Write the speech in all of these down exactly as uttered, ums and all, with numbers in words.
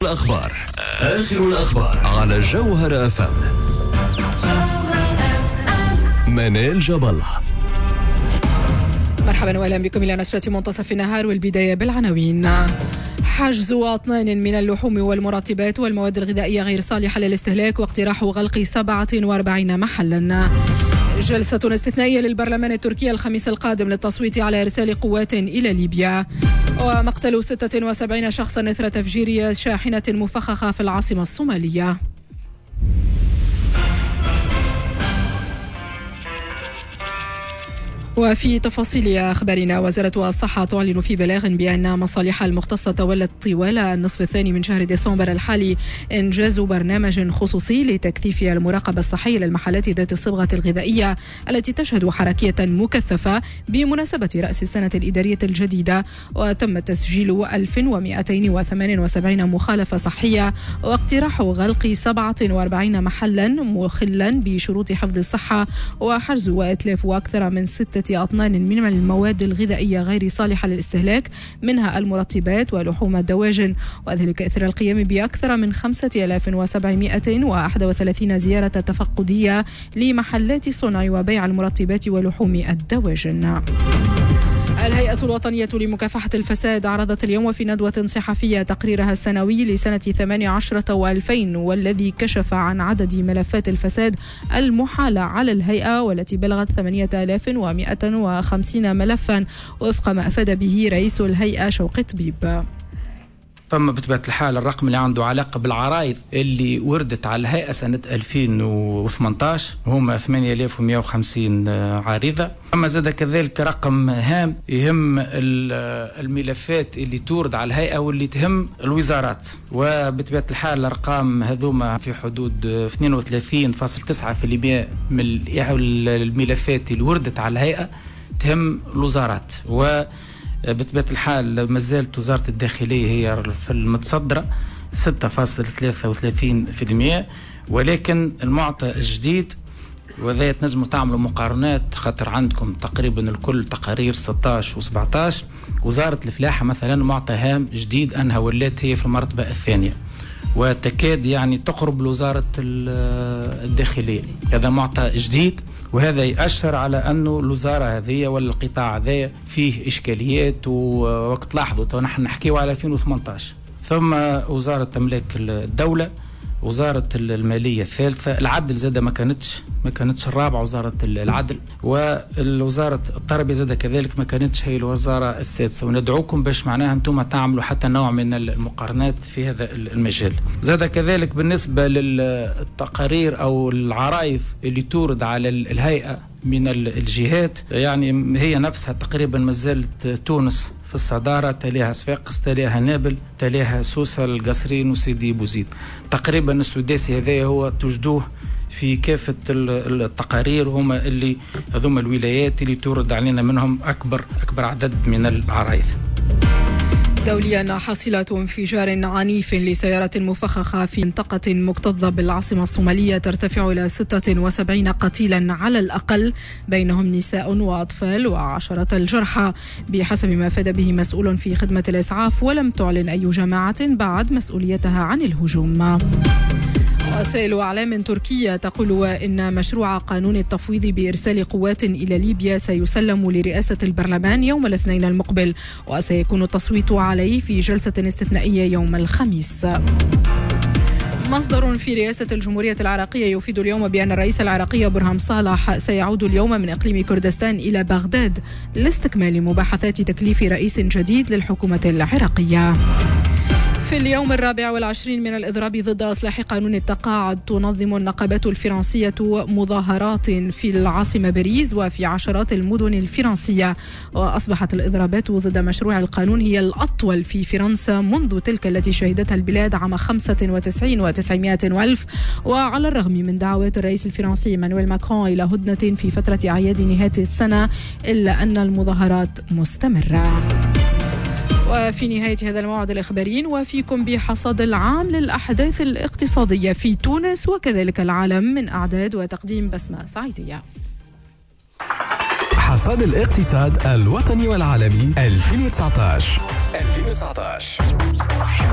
الأخبار آخر الأخبار على جوهر أف أم. منال جبل. مرحبا واهلا بكم الى نشرة منتصف النهار، والبداية بالعناوين. حجز أطنان من اللحوم والمرطبات والمواد الغذائية غير صالحة للاستهلاك، واقتراح غلق سبعة وأربعين محلا. جلسة استثنائية للبرلمان التركي الخميس القادم للتصويت على إرسال قوات إلى ليبيا. ومقتل ستة وسبعين شخصا إثر تفجير شاحنة مفخخة في العاصمة الصومالية. وفي تفاصيل أخبارنا، وزارة الصحة تعلن في بلاغ بأن مصالحها المختصة تولت طوال النصف الثاني من شهر ديسمبر الحالي إنجاز برنامج خصوصي لتكثيف المراقبة الصحية للمحلات ذات الصبغة الغذائية التي تشهد حركية مكثفة بمناسبة رأس السنة الإدارية الجديدة، وتم تسجيل ألف ومئتين وثمانية وسبعين مخالفة صحية، واقتراح غلق سبعة وأربعين محلا مخلا بشروط حفظ الصحة، وحجز وإتلاف وأكثر من ستة أطنان من المواد الغذائية غير صالحة للاستهلاك، منها المرطبات ولحوم الدواجن، وذلك إثر القيام بأكثر من خمسة آلاف وسبعمئة وواحد وثلاثين زيارة تفقدية لمحلات صنع وبيع المرطبات ولحوم الدواجن. الهيئة الوطنية لمكافحة الفساد عرضت اليوم وفي ندوة صحفية تقريرها السنوي لسنة ثمانية عشر وألفين، والذي كشف عن عدد ملفات الفساد المحالة على الهيئة، والتي بلغت ثمانية آلاف ومئة وخمسين ملفا، وفق ما أفاد به رئيس الهيئة شوقي طبيب. ثم بطبيعة الحال الرقم اللي عنده علاقة بالعرائض اللي وردت على الهيئة سنة ألفين وثمانية عشر هم ثمانية آلاف ومئة وخمسين عارضة. أما زاد كذلك رقم هام يهم الملفات اللي تورد على الهيئة واللي تهم الوزارات، وبطبيعة الحال الأرقام هذوما في حدود اثنين وثلاثين فاصلة تسعة بالمئة من الملفات اللي وردت على الهيئة تهم الوزارات، و بطبيعة الحال ما زالت وزارة الداخلية هي في المتصدرة ستة فاصلة ثلاثة وثلاثين بالمئة، ولكن المعطى الجديد وذا تنجموا تعملوا مقارنات خاطر عندكم تقريبا الكل تقارير ستة عشر وسبعة عشر. وزارة الفلاحة مثلا معطى هام جديد أنها ولات هي في المرتبة الثانية، وتكاد يعني تقرب لوزارة الداخلية. هذا معطى جديد، وهذا يأشر على أنه الوزارة هذه ولا القطاع هذا فيه إشكاليات، ووقت لاحظوا نحن نحكيه على ألفين وثمانية عشر. ثم وزارة أملاك الدولة، وزارة المالية الثالثة، العدل زادة ما كانتش ما كانتش الرابعة وزارة العدل، والوزارة التربية زادة كذلك ما كانتش هي الوزارة السادسة. وندعوكم باش معناها أنتم تعملوا حتى نوع من المقارنات في هذا المجال. زادة كذلك بالنسبة للتقارير أو العرائض اللي تورد على الهيئة من الجهات، يعني هي نفسها تقريبا ما زالت تونس في الصدارة، تليها صفاقس، تليها نابل، تليها سوسة، القصرين وسيدي بوزيد. تقريبا السداسي هذا هو تجدوه في كافة التقارير، هما اللي هذوما الولايات اللي تورد علينا منهم أكبر أكبر عدد من العرائض. دوليا، حاصلات انفجار عنيف لسيارة مفخخة في منطقة مكتظة بالعاصمة الصومالية ترتفع إلى ستة وسبعين قتيلا على الأقل، بينهم نساء وأطفال وعشرة الجرحى بحسب ما أفاد به مسؤول في خدمة الإسعاف، ولم تعلن أي جماعة بعد مسؤوليتها عن الهجوم. وسائل أعلام تركية تقول إن مشروع قانون التفويض بإرسال قوات إلى ليبيا سيسلم لرئاسة البرلمان يوم الاثنين المقبل، وسيكون التصويت عليه في جلسة استثنائية يوم الخميس. مصدر في رئاسة الجمهورية العراقية يفيد اليوم بأن الرئيس العراقي برهام صالح سيعود اليوم من إقليم كردستان إلى بغداد لاستكمال مباحثات تكليف رئيس جديد للحكومة العراقية. في اليوم الرابع والعشرين من الإضراب ضد إصلاح قانون التقاعد، تنظم النقابات الفرنسية مظاهرات في العاصمة باريس وفي عشرات المدن الفرنسية، وأصبحت الإضرابات ضد مشروع القانون هي الأطول في فرنسا منذ تلك التي شهدتها البلاد عام خمسة وتسعين وتسعمائة ألف. وعلى الرغم من دعوات الرئيس الفرنسي مانويل ماكرون إلى هدنة في فترة أعياد نهاية السنة، إلا أن المظاهرات مستمرة. وفي نهاية هذا الموعد الإخباري وفيكم بحصاد العام للأحداث الاقتصادية في تونس وكذلك العالم، من إعداد وتقديم بسمة سعيدية. حصاد الاقتصاد الوطني والعالمي ألفين وتسعة عشر.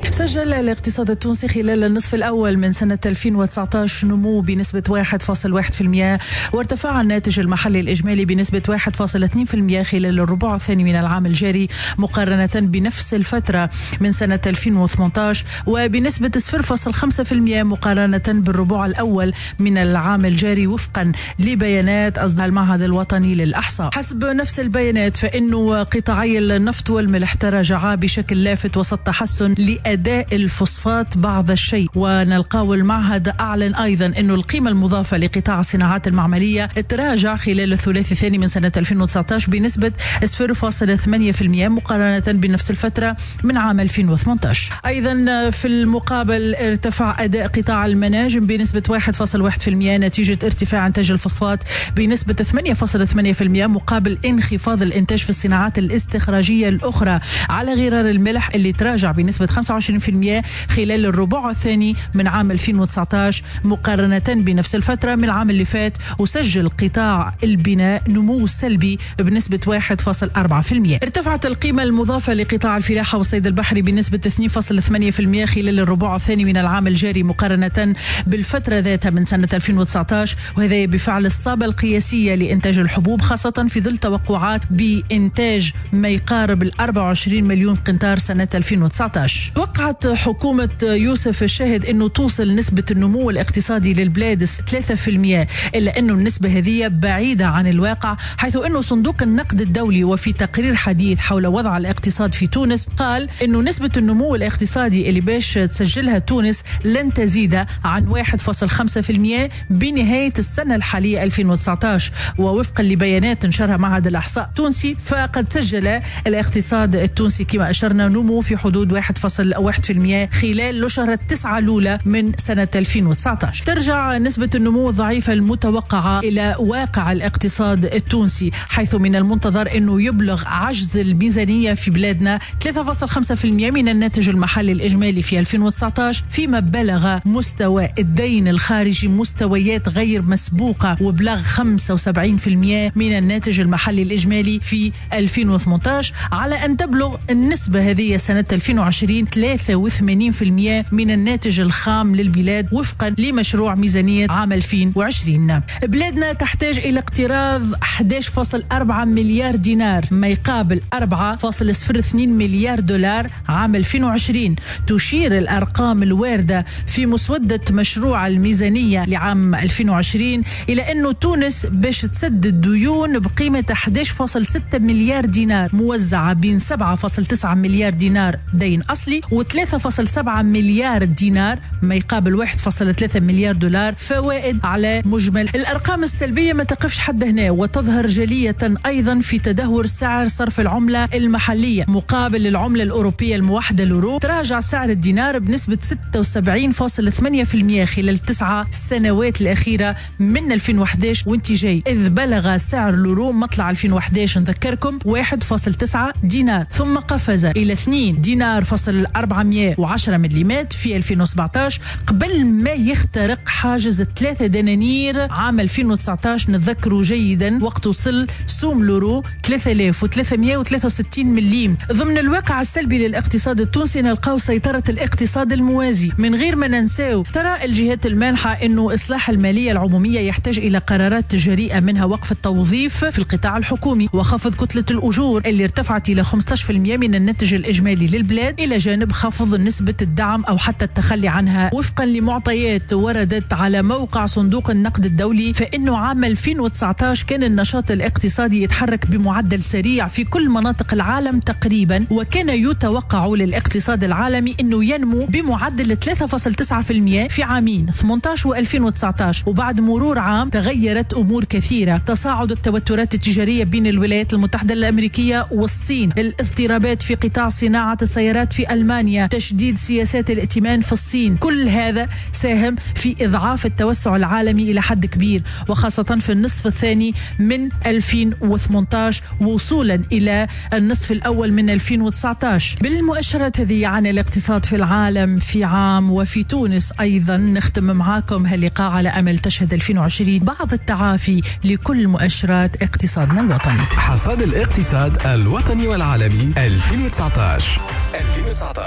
سجل الاقتصاد التونسي خلال النصف الأول من سنة ألفين وتسعة عشر نمو بنسبة واحد فاصلة واحد بالمئة، وارتفع الناتج المحلي الإجمالي بنسبة واحد فاصلة اثنين بالمئة خلال الربع الثاني من العام الجاري مقارنة بنفس الفترة من سنة ألفين وثمانية عشر، وبنسبة صفر فاصلة خمسة بالمئة مقارنة بالربع الأول من العام الجاري وفقا لبيانات أصدرها المعهد الوطني للإحصاء. حسب نفس البيانات فإنه قطاعي النفط والملح تراجعا بشكل لافت وسط تحسن لأداء الفوسفات بعض الشيء. ونلقاو المعهد أعلن أيضا أنه القيمة المضافة لقطاع الصناعات المعملية تراجع خلال الثلاثي الثاني من سنة ألفين وتسعة عشر بنسبة صفر فاصلة ثمانية بالمئة مقارنة بنفس الفترة من عام ألفين وثمانية عشر. أيضا في المقابل ارتفع أداء قطاع المناجم بنسبة واحد فاصلة واحد بالمئة نتيجة ارتفاع إنتاج الفوسفات بنسبة ثمانية فاصلة ثمانية بالمئة مقابل انخفاض الإنتاج في الصناعات الاستخراجية الأخرى، على غرار الملح اللي تراجع بنسبة خمسة وعشرين بالمئة خلال الربع الثاني من عام ألفين وتسعة عشر مقارنة بنفس الفترة من العام اللي فات. وسجل قطاع البناء نمو سلبي بنسبة واحد فاصلة أربعة بالمئة. ارتفعت القيمة المضافة لقطاع الفلاحة والصيد البحري بنسبة اثنين فاصلة ثمانية بالمئة خلال الربع الثاني من العام الجاري مقارنة بالفترة ذاتها من سنة ألفين وتسعة عشر، وهذا بفعل الصابة القياسية لإنتاج الحبوب خاصة في ظل توقعات بإنتاج ما يقارب ال أربعة وعشرين مليون قنطار سنة ألفين وتسعة عشر. توقعت حكومة يوسف الشاهد أنه توصل نسبة النمو الاقتصادي للبلاد ثلاثة بالمئة، إلا أنه النسبة هذه بعيدة عن الواقع، حيث أنه صندوق النقد الدولي وفي تقرير حديث حول وضع الاقتصاد في تونس قال أنه نسبة النمو الاقتصادي اللي باش تسجلها تونس لن تزيد عن واحد فاصلة خمسة بالمئة بنهاية السنة الحالية ألفين وتسعة عشر. ووفقا لبيانات نشرها معهد الإحصاء التونسي فقد سجل الاقتصاد التونسي كما أشرنا نمو في حدود واحد فاصلة واحد بالمئة خلال الشهر التسعة الأولى من سنة ألفين وتسعة عشر. ترجع نسبة النمو الضعيفة المتوقعة إلى واقع الاقتصاد التونسي، حيث من المنتظر أنه يبلغ عجز الميزانية في بلادنا ثلاثة فاصلة خمسة بالمئة من الناتج المحلي الإجمالي في ألفين وتسعة عشر، فيما بلغ مستوى الدين الخارجي مستويات غير مسبوقة وبلغ خمسة وسبعين بالمئة من الناتج المحلي الإجمالي في ألفين وثمانية عشر، على أن تبلغ النسبة هذه سنة ألفين وعشرين ثلاثة وثمانين بالمئة من الناتج الخام للبلاد وفقا لمشروع ميزانية عام ألفين وعشرين. بلادنا تحتاج إلى اقتراض أحد عشر فاصلة أربعة مليار دينار ما يقابل أربعة فاصلة صفر اثنين مليار دولار عام ألفين وعشرين. تشير الأرقام الواردة في مسودة مشروع الميزانية لعام ألفين وعشرين إلى أنه تونس باش تسدد ديون بقيمة أحد عشر فاصلة ستة مليار دينار موزعة بين سبعة فاصلة تسعة مليار دينار دين أصلي و ثلاثة فاصلة سبعة مليار دينار ما يقابل واحد فاصلة ثلاثة مليار دولار فوائد على مجمل. الأرقام السلبية ما تقفش حد هنا وتظهر جلية أيضا في تدهور سعر صرف العملة المحلية مقابل العملة الأوروبية الموحدة اليورو. تراجع سعر الدينار بنسبة ستة وسبعين فاصلة ثمانية بالمئة خلال تسعة سنوات الأخيرة من ألفين وأحد عشر وانت جاي، إذ بلغ سعر اليورو مطلع ألفين وأحد عشر نذكركم واحد فاصلة تسعة دينار، ثم قفز إلى اثنين دينار فاصل أربعمئة وعشرة مليمات في ألفين وسبعة عشر قبل ما يخترق حاجز ثلاثة دنانير عام ألفين وتسعة عشر. نتذكروا جيدا وقت وصل سوم اليورو ثلاثة آلاف وثلاثمئة وثلاثة وستين مليم. ضمن الواقع السلبي للاقتصاد التونسي نلقاو سيطرة الاقتصاد الموازي من غير ما ننساو. ترى الجهات المانحة انه اصلاح المالية العمومية يحتاج الى قرارات جريئة، منها وقف التوظيف في القطاع الحكومي وخفض كتلة الاجور اللي ارتفعت الى خمسة عشر بالمئة من الناتج الاجمالي للبلاد، الى جانب خفض نسبة الدعم او حتى التخلي عنها. وفقا لمعطيات وردت على موقع صندوق النقد الدولي فانه عام ألفين وتسعة عشر كان النشاط الاقتصادي يتحرك بمعدل سريع في كل مناطق العالم تقريبا، وكان يتوقع للاقتصاد العالمي انه ينمو بمعدل ثلاثة فاصلة تسعة بالمئة في عامين ثمانية عشر وألفين وتسعة عشر. وبعد مرور عام تغيرت امور كثيره، تصاعد التوترات التجاريه بين الولايات المتحده الامريكيه والصين، الاضطرابات في قطاع صناعه السيارات في المانيا، تشديد سياسات الائتمان في الصين، كل هذا ساهم في اضعاف التوسع العالمي الى حد كبير، وخاصه في النصف الثاني من ألفين وثمانية عشر وصولا الى النصف الاول من ألفين وتسعة عشر. بالمؤشرات هذه عن الاقتصاد في العالم في عام وفي تونس ايضا نختم معاكم هاللقاء على امل تشهد ألفين وعشرين بعض التعافي لكل مؤشرات اقتصادنا الوطني. حصاد الاقتصاد الوطني والعالمي ألفين وتسعة عشر. ألفين وتسعة عشر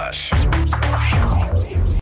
عشر.